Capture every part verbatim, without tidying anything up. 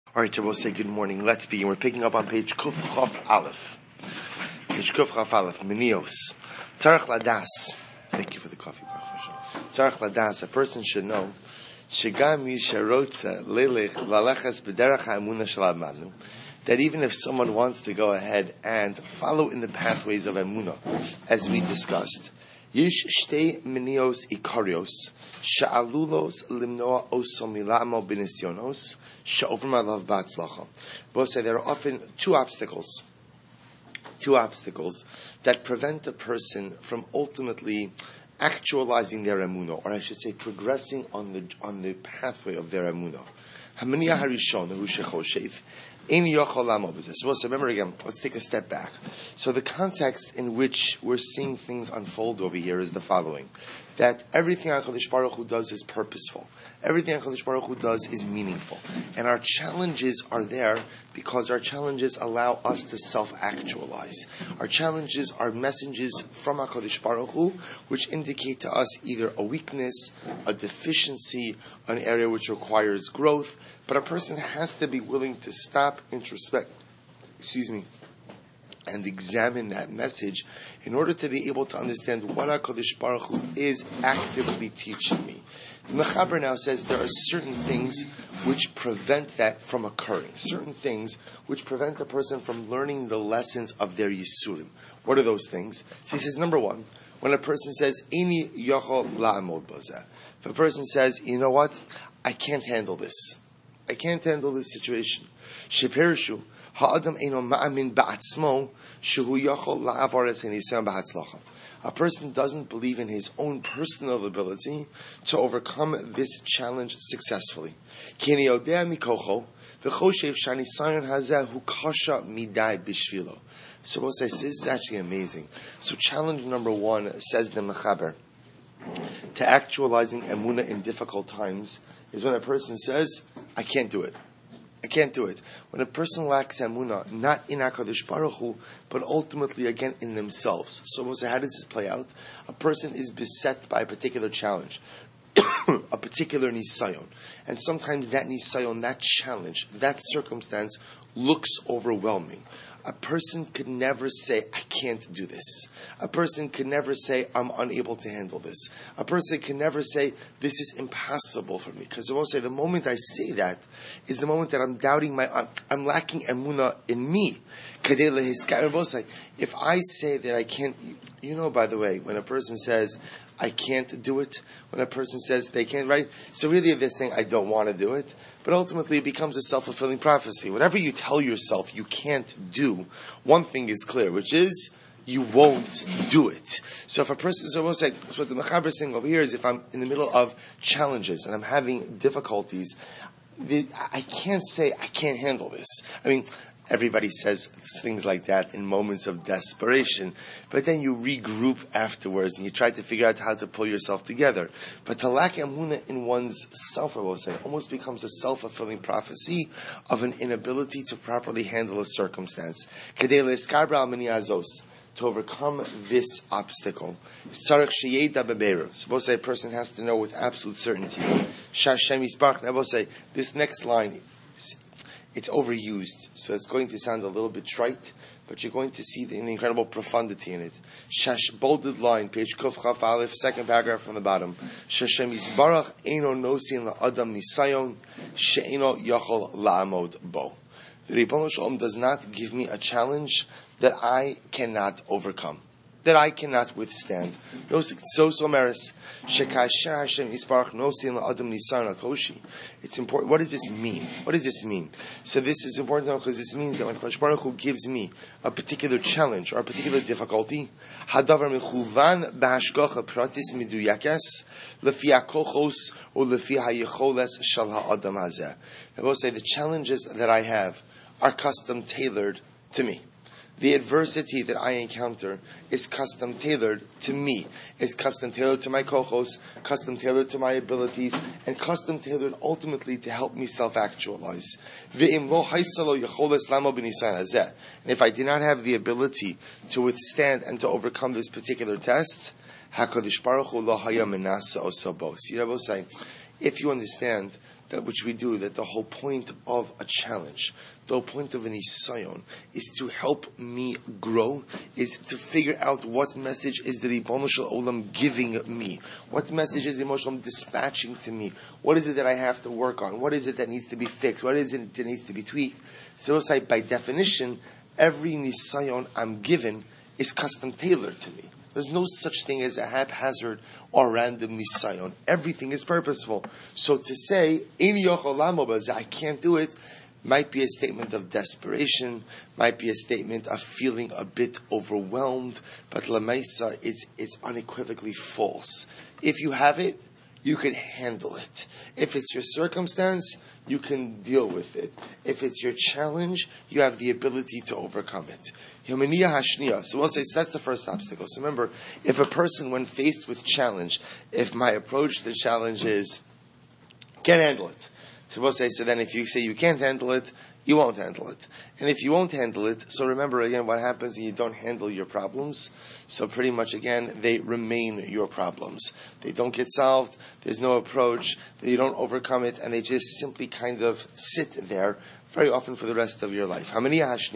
All right, so we'll say good morning. Let's begin. We're picking up on page Kuf Chof Aleph. Page Kuf Chof Aleph, Menios. Tzarech Ladas. Thank you for the coffee, Baruch. Tzarech Ladas, a person should know, Shegam Yisharotza Lelech Lalechas B'derech HaEmunah Shel Amanu, that even if someone wants to go ahead and follow in the pathways of Emunah, as we discussed, Yish Shtei Menios Ikarios, Sha'alulos Limnoa Oso Milamo B'nisyonos, Sha'ovrma Batzlacha. We'll say there are often two obstacles, two obstacles that prevent a person from ultimately actualizing their emunah, or I should say, progressing on the on the pathway of their emunah. Hamaniya harishon hu shechoshev. So remember again, let's take a step back. So the context in which we're seeing things unfold over here is the following: that everything HaKadosh Baruch Hu does is purposeful. Everything HaKadosh Baruch Hu does is meaningful. And our challenges are there because our challenges allow us to self-actualize. Our challenges are messages from HaKadosh Baruch Hu which indicate to us either a weakness, a deficiency, an area which requires growth. But a person has to be willing to stop, introspect, excuse me, and examine that message in order to be able to understand what HaKadosh Baruch Hu is actively teaching me. The Mechaber now says there are certain things which prevent that from occurring, certain things which prevent a person from learning the lessons of their Yisurim. What are those things? So he says, number one, when a person says, Eini yochol la'amod bozeh. If a person says, you know what, I can't handle this. I can't handle this situation. Sheperishu ha'adam eino ma'amin ba'atzmo shehu yachol la'avar es hanisayon b'hatzlacha. A person doesn't believe in his own personal ability to overcome this challenge successfully. Kini yodea mikocho v'choshev shanisayon hazeh hu kasha midai bishvilo. So we'll say, this is actually amazing. So challenge number one, says the Mechaber, to actualizing emunah in difficult times is when a person says, I can't do it. I can't do it. When a person lacks emunah, not in HaKadosh Baruch Hu, but ultimately, again, in themselves. So we'll say, how does this play out? A person is beset by a particular challenge, a particular nisayon. And sometimes that nisayon, that challenge, that circumstance looks overwhelming. A person could never say, I can't do this. A person could never say, I'm unable to handle this. A person can never say, this is impossible for me. Because I will say, the moment I say that is the moment that I'm doubting my, I'm, I'm lacking emunah in me. If I say that I can't, you know, by the way, when a person says, I can't do it, when a person says they can't, right? So really they're saying, I don't want to do it. But ultimately it becomes a self-fulfilling prophecy. Whatever you tell yourself you can't do, one thing is clear, which is, you won't do it. So if a person, so we'll say, so what the Mechaber is saying over here is, if I'm in the middle of challenges and I'm having difficulties, the, I can't say, I can't handle this. I mean, everybody says things like that in moments of desperation, but then you regroup afterwards and you try to figure out how to pull yourself together. But to lack emunah in one's self, I will say, almost becomes a self-fulfilling prophecy of an inability to properly handle a circumstance. To overcome this obstacle, so we'll say a person has to know with absolute certainty. I will say this next line, it's overused, so it's going to sound a little bit trite, but you're going to see the, the incredible profundity in it. Shash, bolded line, page Kuf Chaf Aleph, second paragraph from the bottom. Shashem Yisbarach eino nosin la'adam nisayon she'eno yachol la'amod bo. The Ribono Shel Olam does not give me a challenge that I cannot overcome, that I cannot withstand. So so meris. It's important. What does this mean? What does this mean? So this is important to know, because this means that when Kadosh Baruch Hu gives me a particular challenge or a particular difficulty, hadavar mechuvan b'hashgacha pratis miduyakas lefi hakochos or lefi hayecholes shel ha'adam hazeh. I will say the challenges that I have are custom tailored to me. The adversity that I encounter is custom tailored to me. It's custom tailored to my kochos, custom tailored to my abilities, and custom tailored ultimately to help me self-actualize. And if I do not have the ability to withstand and to overcome this particular test, HaKadosh Baruch Hu lo haya menasa oso bo. See what I will say? If you understand that which we do, that the whole point of a challenge, the whole point of an isayon, is to help me grow, is to figure out what message is the Ribono Shel Olam giving me, what message is the Ribono Shel Olam dispatching to me, what is it that I have to work on, what is it that needs to be fixed, what is it that needs to be tweaked. So it's like, by definition, every nisayon I'm given is custom tailored to me. There's no such thing as a haphazard or random nisayon. Everything is purposeful. So to say, I can't do it, might be a statement of desperation, might be a statement of feeling a bit overwhelmed, but lamaisa, it's, it's unequivocally false. If you have it, you can handle it. If it's your circumstance, you can deal with it. If it's your challenge, you have the ability to overcome it. So we'll say, so that's the first obstacle. So remember, if a person, when faced with challenge, if my approach to the challenge is, can't handle it. So we'll say, so then if you say you can't handle it, you won't handle it. And if you won't handle it, so remember again what happens when you don't handle your problems. So pretty much again, they remain your problems. They don't get solved, there's no approach, you don't overcome it, and they just simply kind of sit there very often for the rest of your life. Both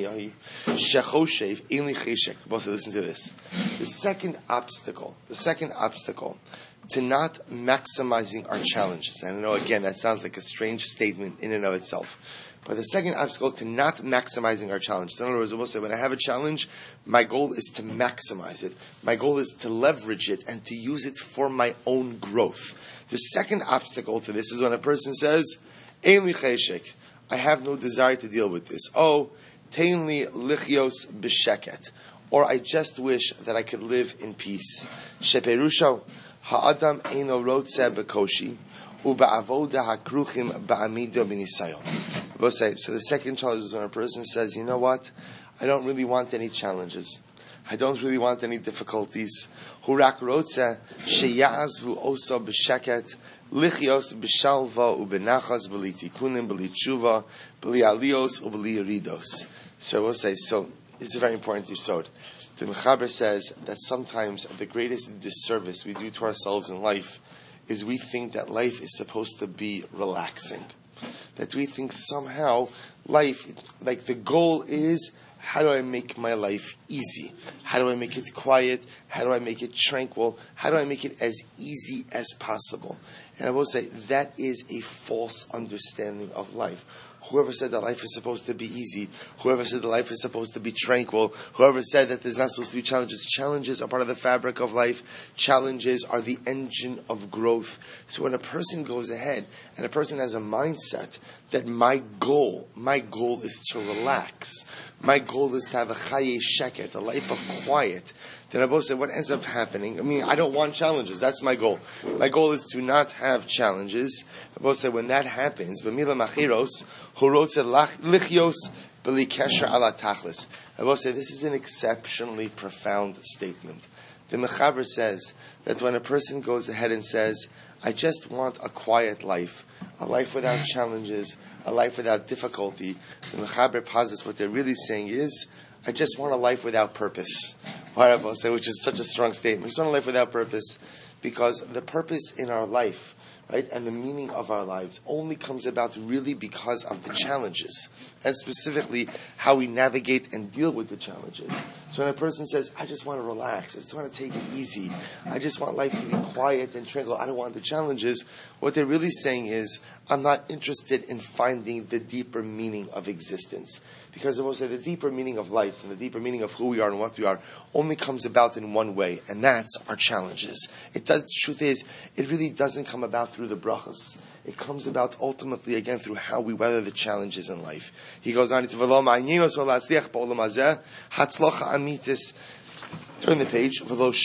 listen to this. The second obstacle, the second obstacle to not maximizing our challenges. And I know again that sounds like a strange statement in and of itself. But the second obstacle to not maximizing our challenges. In other words, we'll say when I have a challenge, my goal is to maximize it. My goal is to leverage it and to use it for my own growth. The second obstacle to this is when a person says, Ein li cheshek, I have no desire to deal with this. Oh, tein li lichios b'sheket. Or I just wish that I could live in peace. Sheperusho, ha'adam eino rotze b'koshi. So the second challenge is when a person says, you know what, I don't really want any challenges. I don't really want any difficulties. Hurak rotze sheyazvu oso b'sheket lichios b'shalva ubenachas b'li tikunim b'li tshuva b'li alios u'b'li yeridos. So we'll say, so this is a very important yisod. The Mechaber says that sometimes the greatest disservice we do to ourselves in life is we think that life is supposed to be relaxing. That we think somehow life, like the goal is, how do I make my life easy? How do I make it quiet? How do I make it tranquil? How do I make it as easy as possible? And I will say, that is a false understanding of life. Whoever said that life is supposed to be easy, whoever said that life is supposed to be tranquil, whoever said that there's not supposed to be challenges, challenges are part of the fabric of life. Challenges are the engine of growth. So when a person goes ahead and a person has a mindset that my goal, my goal is to relax, my goal is to have a chaye sheket, a life of quiet, then I both say, what ends up happening? I mean, I don't want challenges. That's my goal. My goal is to not have challenges. I both say, when that happens, b'mila machiros, lichios b'li kesher ala tachlis. I will say this is an exceptionally profound statement. The Mechaber says that when a person goes ahead and says, I just want a quiet life, a life without challenges, a life without difficulty, the Mechaber posits what they're really saying is, I just want a life without purpose. Why I will say, which is such a strong statement. I just want a life without purpose, because the purpose in our life, right, and the meaning of our lives only comes about really because of the challenges, and specifically how we navigate and deal with the challenges. So when a person says, I just want to relax, I just want to take it easy, I just want life to be quiet and tranquil, I don't want the challenges, what they're really saying is, I'm not interested in finding the deeper meaning of existence. Because I will say the deeper meaning of life and the deeper meaning of who we are and what we are only comes about in one way, and that's our challenges. It does. The truth is, it really doesn't come about through the brachas. It comes about ultimately, again, through how we weather the challenges in life. He goes on, turn the page.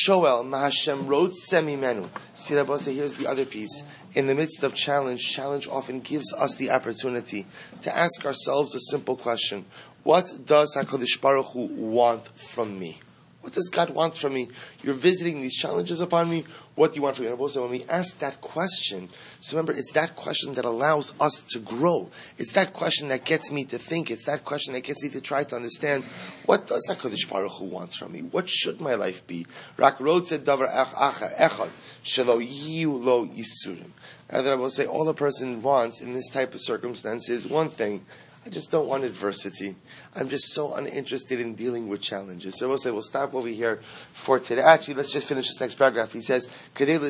See, Rabbi say, here's the other piece. In the midst of challenge, challenge often gives us the opportunity to ask ourselves a simple question. What does HaKadosh Baruch Hu want from me? What does God want from me? You're visiting these challenges upon me. What do you want from me? And also, when we ask that question, so remember, it's that question that allows us to grow. It's that question that gets me to think. It's that question that gets me to try to understand, what does HaKadosh Baruch Hu want from me? What should my life be? Rak rotzeh davar echad, shelo yiyu lo yisurim. And then I will say all a person wants in this type of circumstance is one thing. I just don't want adversity. I'm just so uninterested in dealing with challenges. So we'll say, we'll stop over here for today. Actually, let's just finish this next paragraph. He says, so we'll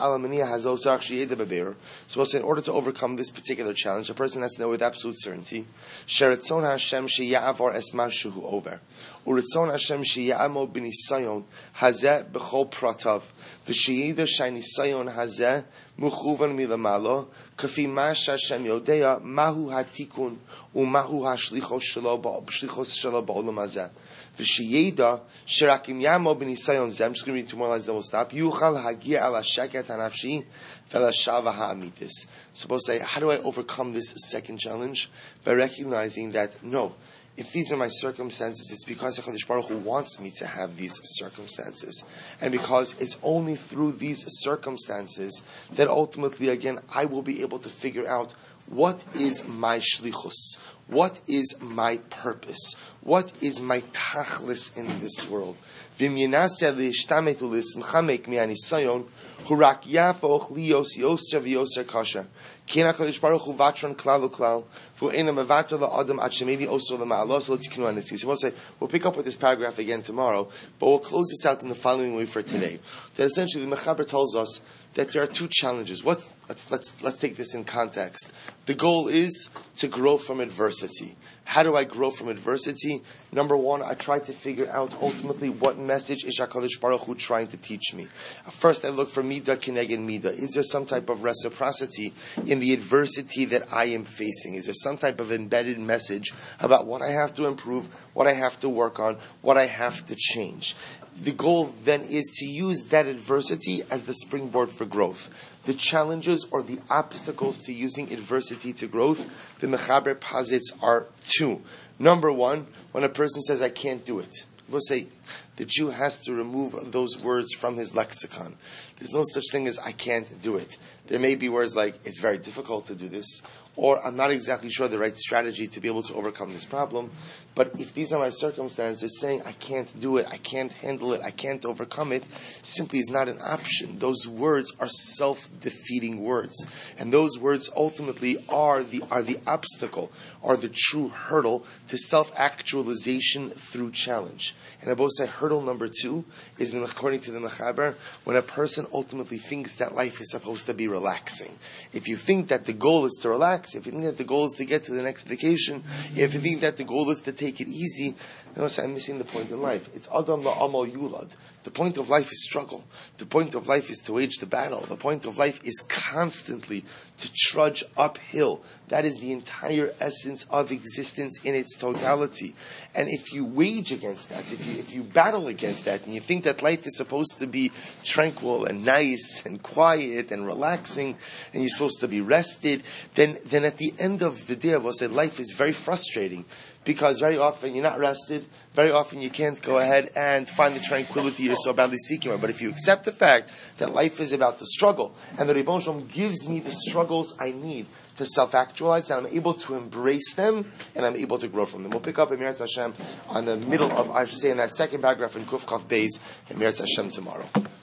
say, in order to overcome this particular challenge, a person has to know with absolute certainty, Sheratzon Hashem sheya'avor es mashuhu over. Uratzon Hashem sheya'amo b'nisayon hazeh b'chol pratav. V'sheyida shaynisayon hazeh muchuvan milamalo. Kafi mash Hashem yodea mahu hatikun umahu hashlichos shelo b'shlichos shelo ba'olam hazeh. V'sheyida sherakim yamo b'nisayon zeh. I'm just going to read two more lines, then we'll stop. Yuchal hagia al hasheket hanafshi v'lashava ha'amitis. Suppose say, how do I overcome this second challenge? By recognizing that, no, if these are my circumstances, it's because HaKadosh Baruch Hu wants me to have these circumstances. And because it's only through these circumstances that ultimately, again, I will be able to figure out what is my shlichus, what is my purpose, what is my tachlis in this world. V'im yenaseh li'ishtamet u'lismchamek mi'anisayon hurak yafoch lios yoser v'yoser kasha. Kina Kadosh Baruch Hu vatron klal uklal v'eina mevater la'adam ad shemevi osor l'ma'alos l'tiknu anitzi. So we'll say, we'll pick up with this paragraph again tomorrow, but we'll close this out in the following way for today. That essentially the Mechaber tells us that there are two challenges. What's, let's, let's, let's take this in context. The goal is to grow from adversity. How do I grow from adversity? Number one, I try to figure out ultimately what message is HaKadosh Baruch Hu trying to teach me. First, I look for midah keneged midah. Is there some type of reciprocity in the adversity that I am facing? Is there some type of embedded message about what I have to improve, what I have to work on, what I have to change? The goal then is to use that adversity as the springboard for growth. The challenges or the obstacles to using adversity to growth, the Mechaber posits are two. Number one, when a person says, I can't do it. We'll say, the Jew has to remove those words from his lexicon. There's no such thing as, I can't do it. There may be words like, it's very difficult to do this, or I'm not exactly sure the right strategy to be able to overcome this problem. But if these are my circumstances, saying I can't do it, I can't handle it, I can't overcome it, simply is not an option. Those words are self-defeating words. And those words ultimately are the are the obstacle, are the true hurdle to self-actualization through challenge. And I both say hurdle number two is, according to the Mechaber, when a person ultimately thinks that life is supposed to be relaxing. If you think that the goal is to relax, if you think that the goal is to get to the next vacation, if you think that the goal is to take it easy, you know, I'm missing the point in life. It's Adam la'amal yulad. The point of life is struggle. The point of life is to wage the battle. The point of life is constantly to trudge uphill. That is the entire essence of existence in its totality. And if you wage against that, if you if you battle against that, and you think that life is supposed to be tranquil and nice and quiet and relaxing, and you're supposed to be rested, then then at the end of the day, I will say life is very frustrating. Because very often you're not rested, very often you can't go ahead and find the tranquility you're so badly seeking. But if you accept the fact that life is about the struggle, and the Ribono Shel Olam gives me the struggles I need to self-actualize, and I'm able to embrace them, and I'm able to grow from them. We'll pick up in Meretz Hashem on the middle of, I should say, in that second paragraph in Kuf Kaf Beis, in Meretz Hashem tomorrow.